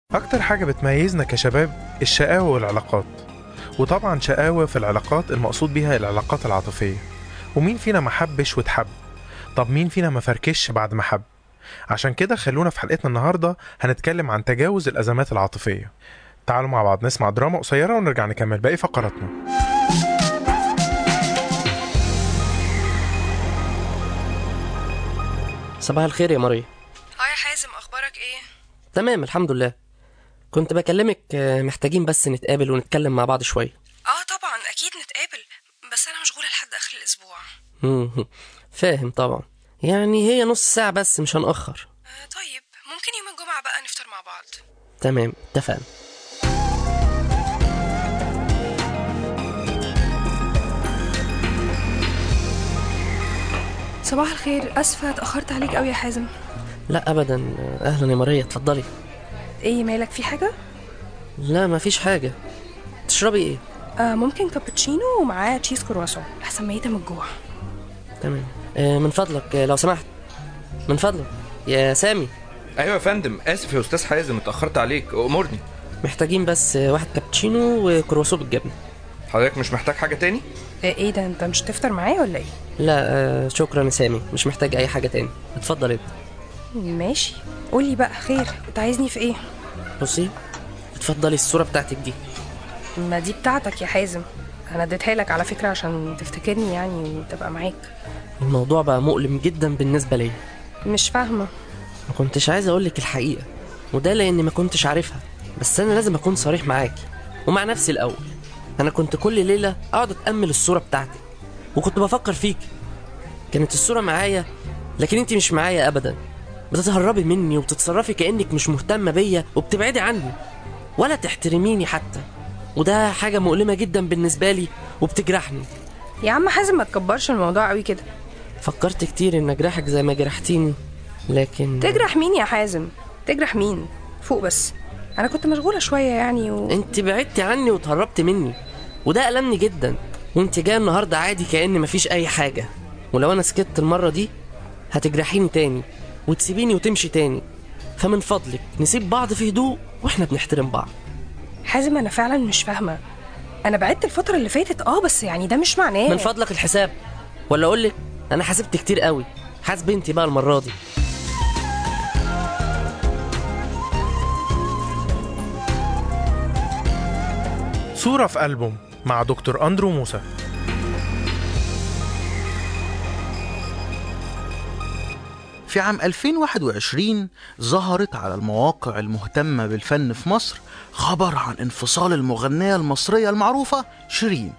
أكتر حاجة بتميزنا كشباب الشقاوة والعلاقات، وطبعا شقاوة في العلاقات المقصود بيها العلاقات العاطفية. ومين فينا ما حبش وتحب؟ طب مين فينا ما فركش بعد ما حب؟ عشان كده خلونا في حلقتنا النهاردة هنتكلم عن تجاوز الأزمات العاطفية. تعالوا مع بعض نسمع دراما قصيرة ونرجع نكمل باقي فقراتنا. صباح الخير يا ماريا. يا حازم، اخبارك ايه؟ تمام الحمد لله. كنت بكلمك، محتاجين بس نتقابل ونتكلم مع بعض شوية. طبعا اكيد نتقابل، بس انا مشغولة لحد اخر الاسبوع. فاهم طبعا، يعني هي نص ساعة بس مش هنأخر. طيب ممكن يوم الجمعة بقى نفطر مع بعض. تمام اتفقنا. صباح الخير، اسفة اتأخرت عليك قوي يا حازم. لا ابدا، اهلا يا ماريا، اتفضلي. ايه مالك، في حاجة؟ لا مفيش حاجة. تشربي ايه؟ ممكن كابتشينو ومعاه تشيز كرواسون، احسن ميتة من الجوع. تمام. من فضلك، لو سمحت، من فضلك يا سامي. ايوه يا فندم، اسف يا استاذ حازم اتاخرت عليك، امرني. محتاجين بس واحد كابتشينو وكرواسون بالجبنه. حضرتك مش محتاج حاجه تاني؟ ايه ده، انت مش تفطر معايا ولا ايه؟ لا شكرا يا سامي، مش محتاج اي حاجه تاني، اتفضل انت. ماشي، قولي بقى خير، انت عايزني في ايه؟ بصي، اتفضلي الصوره بتاعتك دي. ما دي بتاعتك يا حازم، انا اديتها لك على فكره عشان تفتكرني يعني وتبقى معاك. الموضوع بقى مؤلم جدا بالنسبه لي. مش فاهمه. ما كنتش عايز اقولك الحقيقه، وده لاني ما كنتش عارفها، بس انا لازم اكون صريح معاكي ومع نفسي الاول. انا كنت كل ليله اقعد اتامل الصوره بتاعتك، وكنت بفكر فيك. كانت الصوره معايا لكن انتي مش معايا ابدا، بتتهربي مني وبتتصرفي كانك مش مهتمه بيا وبتبعدي عني ولا تحترميني حتى، وده حاجه مؤلمه جدا بالنسبه لي وبتجرحني. يا عم حازم ما تكبرش الموضوع قوي كده. فكرت كتير ان اجرحك زي ما جرحتيني، لكن تجرح مين يا حازم؟ تجرح مين؟ فوق بس، انا كنت مشغوله شويه يعني انت بعدتي عني وتهربتي مني، وده ألمني جدا. وانت جايه النهارده عادي كأن مفيش اي حاجه، ولو انا سكت المره دي هتجرحيني تاني وتسيبيني وتمشي تاني. فمن فضلك نسيب بعض في هدوء واحنا بنحترم بعض. حازم انا فعلا مش فاهمه، انا بعدت الفتره اللي فاتت بس يعني ده مش معناه. من فضلك الحساب، ولا اقولك انا حاسبت كتير قوي، حاسب انت بقى المره دي. صورة في ألبوم مع دكتور أندرو موسى. في عام 2021 ظهرت على المواقع المهتمة بالفن في مصر خبر عن انفصال المغنية المصرية المعروفة شيرين.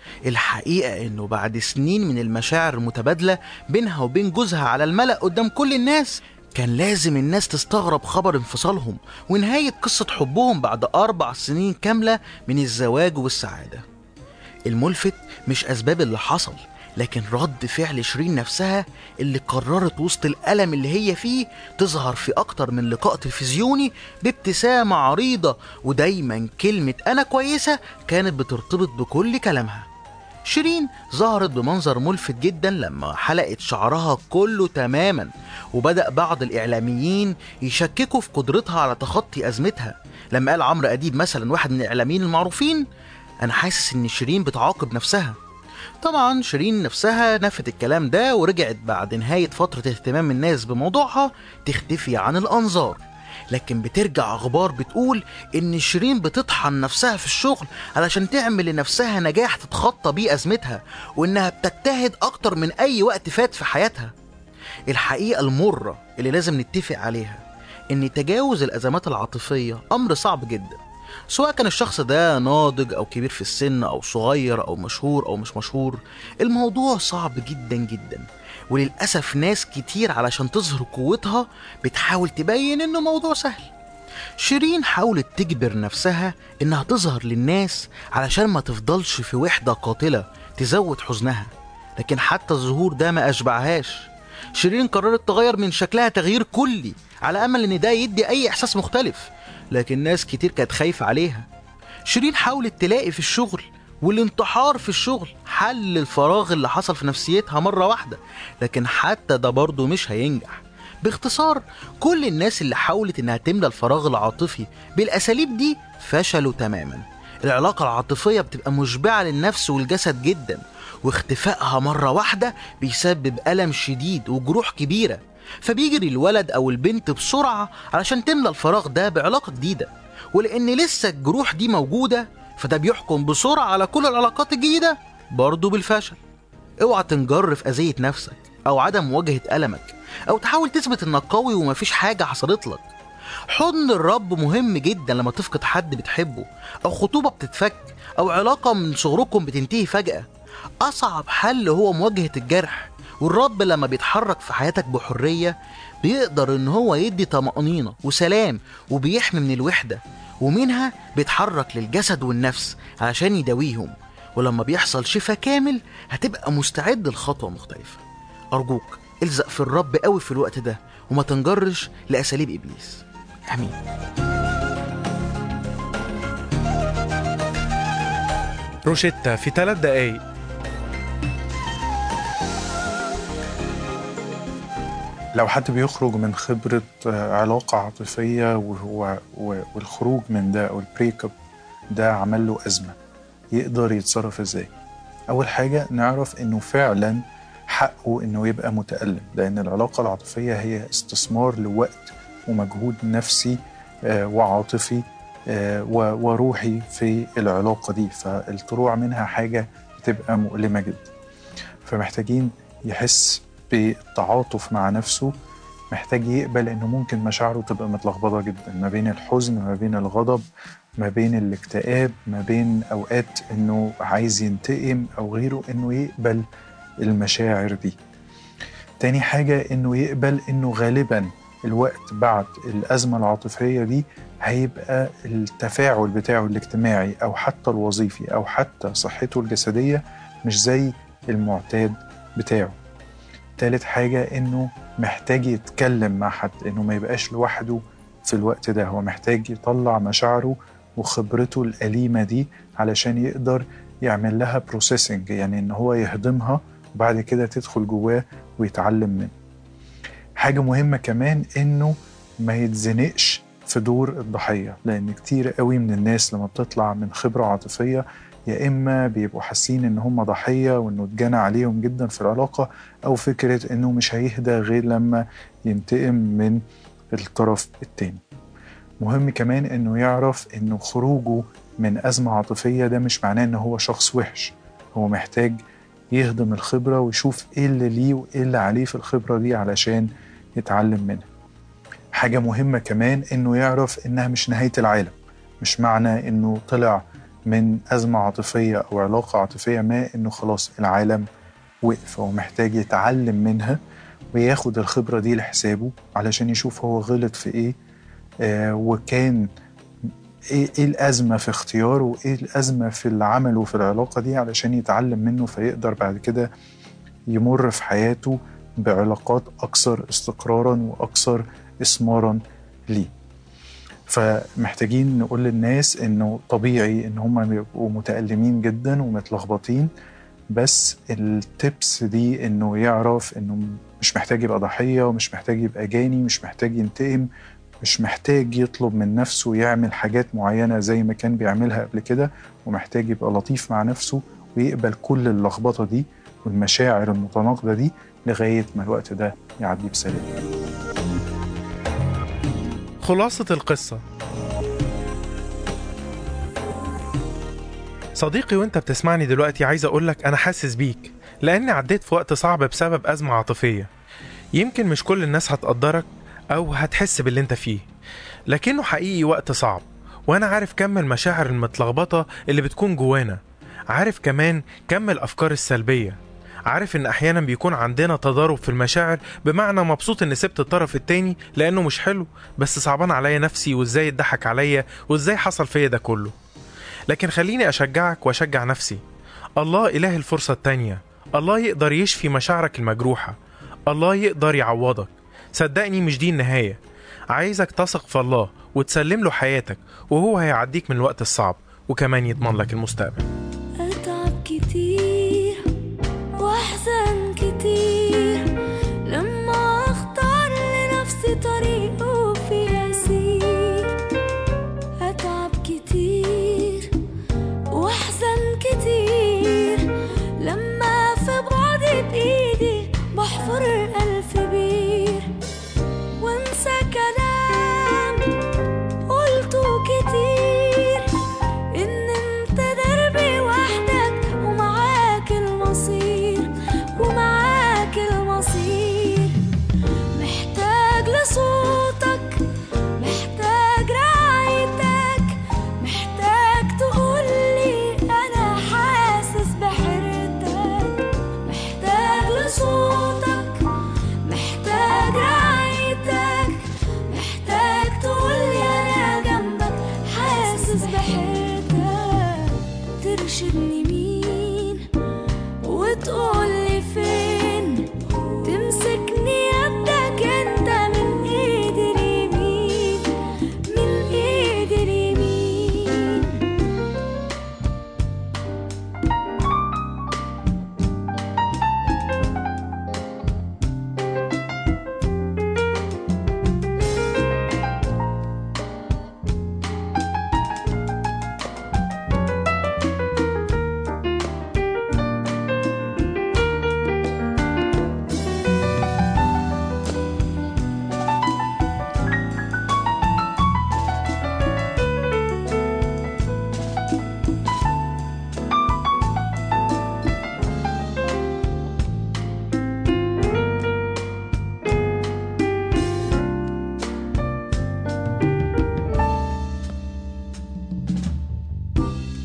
الحقيقة انه بعد سنين من المشاعر المتبادلة بينها وبين جوزها على الملأ قدام كل الناس، كان لازم الناس تستغرب خبر انفصالهم ونهاية قصة حبهم بعد 4 سنين كاملة من الزواج والسعادة. الملفت مش أسباب اللي حصل، لكن رد فعل شيرين نفسها اللي قررت وسط الألم اللي هي فيه تظهر في أكتر من لقاء تلفزيوني بابتسامة عريضة، ودايما كلمة أنا كويسة كانت بترتبط بكل كلامها. شيرين ظهرت بمنظر ملفت جدا لما حلقت شعرها كله تماما، وبدأ بعض الإعلاميين يشككوا في قدرتها على تخطي أزمتها. لما قال عمرو أديب مثلا، واحد من الإعلاميين المعروفين، أنا حاسس إن شيرين بتعاقب نفسها. طبعا شيرين نفسها نفت الكلام ده ورجعت بعد نهاية فترة اهتمام الناس بموضوعها تختفي عن الأنظار، لكن بترجع أخبار بتقول إن شيرين بتطحن نفسها في الشغل علشان تعمل لنفسها نجاح تتخطى بيه أزمتها، وإنها بتجتهد أكتر من أي وقت فات في حياتها. الحقيقة المرة اللي لازم نتفق عليها إن تجاوز الأزمات العاطفية أمر صعب جدا، سواء كان الشخص ده ناضج أو كبير في السن أو صغير أو مشهور أو مش مشهور. الموضوع صعب جدا جدا، وللأسف ناس كتير علشان تظهر قوتها بتحاول تبين إنه موضوع سهل. شيرين حاولت تجبر نفسها إنها تظهر للناس علشان ما تفضلش في وحدة قاتلة تزود حزنها، لكن حتى الظهور ده ما أشبعهاش. شيرين قررت تغير من شكلها تغيير كلي على أمل إن ده يدي أي إحساس مختلف، لكن ناس كتير كانت خايفة عليها. شيرين حاولت تلاقي في الشغل والانتحار في الشغل حل الفراغ اللي حصل في نفسيتها مرة واحدة، لكن حتى ده برضو مش هينجح. باختصار كل الناس اللي حاولت انها تملى الفراغ العاطفي بالاساليب دي فشلوا تماما. العلاقة العاطفية بتبقى مشبعة للنفس والجسد جدا، واختفائها مرة واحدة بيسبب ألم شديد وجروح كبيرة، فبيجري الولد أو البنت بسرعة علشان تملى الفراغ ده بعلاقة جديدة. ولأن لسه الجروح دي موجودة فده بيحكم بسرعة على كل العلاقات الجديدة برضو بالفشل. اوعى تنجر في أذية نفسك أو عدم مواجهة ألمك أو تحاول تثبت إنك قوي ومفيش حاجة حصلت لك. حضن الرب مهم جدا لما تفقد حد بتحبه، أو خطوبة بتتفك، أو علاقة من صغركم بتنتهي فجأة. أصعب حل هو مواجهة الجرح، والرب لما بيتحرك في حياتك بحرية بيقدر إن هو يدي طمأنينة وسلام وبيحمي من الوحدة، ومنها بيتحرك للجسد والنفس علشان يداويهم. ولما بيحصل شفاء كامل هتبقى مستعد لخطوة مختلفة. أرجوك الزق في الرب قوي في الوقت ده وما تنجرش لأساليب إبليس. آمين. روشيتا في 3 دقايق. لو حد بيخرج من خبرة علاقة عاطفية والخروج من ده أو البريك اب ده عمل له أزمة، يقدر يتصرف إزاي؟ أول حاجة نعرف إنه فعلا حقه إنه يبقى متألم، لأن العلاقة العاطفية هي استثمار لوقت ومجهود نفسي وعاطفي وروحي في العلاقة دي، فالطلوع منها حاجة بتبقى مؤلمة جدا. فمحتاجين يحس بالتعاطف مع نفسه، محتاج يقبل انه ممكن مشاعره تبقى متلخبطة جدا ما بين الحزن، ما بين الغضب، ما بين الاكتئاب، ما بين اوقات انه عايز ينتقم او غيره، انه يقبل المشاعر دي. تاني حاجة انه يقبل انه غالبا الوقت بعد الأزمة العاطفية دي هيبقى التفاعل بتاعه الاجتماعي أو حتى الوظيفي أو حتى صحته الجسدية مش زي المعتاد بتاعه. تالت حاجة إنه محتاج يتكلم مع حد، إنه ما يبقاش لوحده في الوقت ده، هو محتاج يطلع مشاعره وخبرته الأليمة دي علشان يقدر يعمل لها بروسيسنج، يعني إن هو يهضمها وبعد كده تدخل جواه ويتعلم منه. حاجة مهمة كمان إنه ما يتزنقش في دور الضحية، لأن كتير قوي من الناس لما بتطلع من خبرة عاطفية يا إما بيبقوا حاسين إن هم ضحية وإنه اتجنى عليهم جدا في العلاقة، أو فكرة إنه مش هيهدى غير لما ينتقم من الطرف التاني. مهم كمان إنه يعرف إنه خروجه من أزمة عاطفية ده مش معناه إنه هو شخص وحش، هو محتاج يهضم الخبرة ويشوف إيه اللي ليه وإيه اللي عليه في الخبرة دي علشان يتعلم منها. حاجة مهمة كمان إنه يعرف إنها مش نهاية العالم، مش معنى إنه طلع من أزمة عاطفية أو علاقة عاطفية ما إنه خلاص العالم وقف. هو محتاج يتعلم منها وياخد الخبرة دي لحسابه علشان يشوف هو غلط في إيه، وكان إيه الأزمة في اختياره وإيه الأزمة في العمل وفي العلاقة دي علشان يتعلم منه، فيقدر بعد كده يمر في حياته بعلاقات أكثر استقرارا وأكثر إثمارا ليه. فمحتاجين نقول للناس إنه طبيعي إن هم يبقوا متألمين جدا ومتلخبطين، بس التبس دي إنه يعرف إنه مش محتاج يبقى ضحية ومش محتاج يبقى جاني، مش محتاج ينتقم، مش محتاج يطلب من نفسه يعمل حاجات معينة زي ما كان بيعملها قبل كده، ومحتاج يبقى لطيف مع نفسه ويقبل كل اللخبطة دي والمشاعر المتناقضة دي لغاية ما الوقت ده يعدي بسلام. خلاصة القصة، صديقي وانت بتسمعني دلوقتي عايز اقولك انا حاسس بيك، لاني عديت في وقت صعب بسبب أزمة عاطفية. يمكن مش كل الناس هتقدرك او هتحس باللي انت فيه، لكنه حقيقي وقت صعب، وانا عارف كم المشاعر المتلخبطة اللي بتكون جوانا، عارف كمان كم الافكار السلبية، عارف ان احيانا بيكون عندنا تضارب في المشاعر، بمعنى مبسوط ان سبت الطرف التاني لانه مش حلو، بس صعبان عليا نفسي وازاي اتضحك عليا وازاي حصل فيا ده كله. لكن خليني اشجعك واشجع نفسي، الله اله الفرصة التانية، الله يقدر يشفي مشاعرك المجروحة، الله يقدر يعوضك. صدقني مش دي النهاية، عايزك تثق في الله وتسلم له حياتك، وهو هيعديك من الوقت الصعب وكمان يضمن لك المستقبل. أتعب كتير وأحزن كتير لما أختار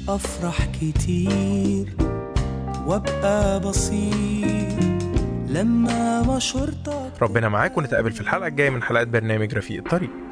أفرح كتير وأبقى بصير لما مشورتك. ربنا معاك، ونتقابل في الحلقة الجاية من حلقات برنامج رفيق الطريق.